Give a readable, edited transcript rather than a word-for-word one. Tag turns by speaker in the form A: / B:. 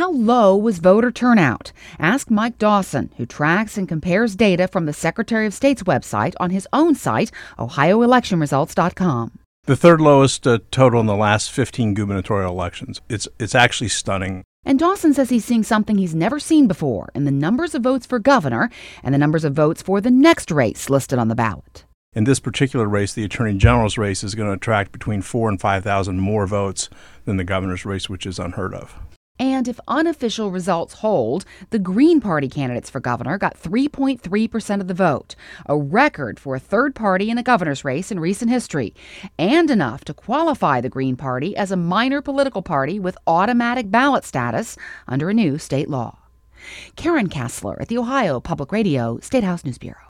A: How low was voter turnout? Ask Mike Dawson, who tracks and compares data from the Secretary of State's website on his own site, ohioelectionresults.com.
B: The third lowest total in the last 15 gubernatorial elections. It's actually stunning.
A: And Dawson says he's seeing something he's never seen before in the numbers of votes for governor and the numbers of votes for the next race listed on the ballot.
B: In this particular race, the Attorney General's race is going to attract between 4,000 and 5,000 more votes than the governor's race, which is unheard of.
A: And if unofficial results hold, the Green Party candidates for governor got 3.3% of the vote, a record for a third party in a governor's race in recent history, and enough to qualify the Green Party as a minor political party with automatic ballot status under a new state law. Karen Kassler at the Ohio Public Radio State House News Bureau.